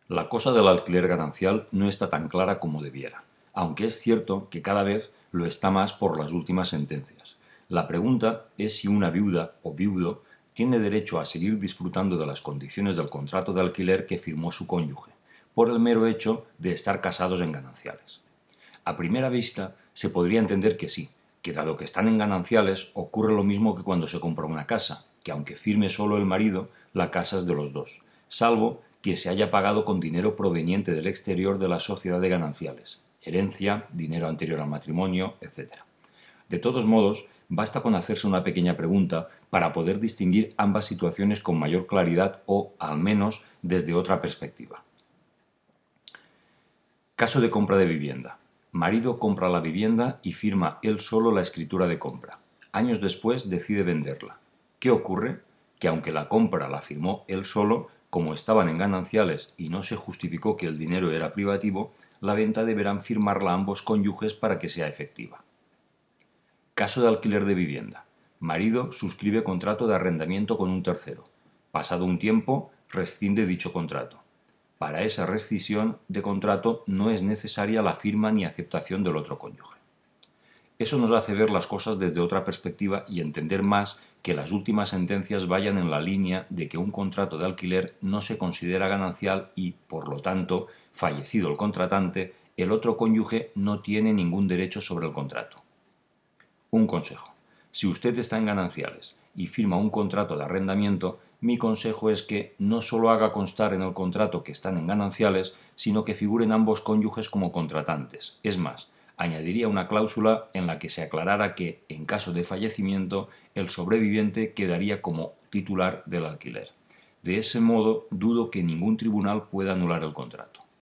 La cosa del alquiler ganancial no está tan clara como debiera, aunque es cierto que cada vez lo está más por las últimas sentencias. La pregunta es si una viuda o viudo tiene derecho a seguir disfrutando de las condiciones del contrato de alquiler que firmó su cónyuge, por el mero hecho de estar casados en gananciales. A primera vista se podría entender que sí, que dado que están en gananciales ocurre lo mismo que cuando se compra una casa, que aunque firme solo el marido, la casa es de los dos, salvo que se haya pagado con dinero proveniente del exterior de la sociedad de gananciales, herencia, dinero anterior al matrimonio, etc. De todos modos, basta con hacerse una pequeña pregunta para poder distinguir ambas situaciones con mayor claridad o, al menos, desde otra perspectiva. Caso de compra de vivienda. Marido compra la vivienda y firma él solo la escritura de compra. Años después decide venderla. ¿Qué ocurre? Que aunque la compra la firmó él solo, como estaban en gananciales y no se justificó que el dinero era privativo, la venta deberán firmarla ambos cónyuges para que sea efectiva. Caso de alquiler de vivienda. Marido suscribe contrato de arrendamiento con un tercero. Pasado un tiempo, rescinde dicho contrato. Para esa rescisión de contrato no es necesaria la firma ni aceptación del otro cónyuge. Eso nos hace ver las cosas desde otra perspectiva y entender más que las últimas sentencias vayan en la línea de que un contrato de alquiler no se considera ganancial y, por lo tanto, fallecido el contratante, el otro cónyuge no tiene ningún derecho sobre el contrato. Un consejo. Si usted está en gananciales y firma un contrato de arrendamiento, mi consejo es que no solo haga constar en el contrato que están en gananciales, sino que figuren ambos cónyuges como contratantes. Es más, añadiría una cláusula en la que se aclarara que, en caso de fallecimiento, el sobreviviente quedaría como titular del alquiler. De ese modo, dudo que ningún tribunal pueda anular el contrato.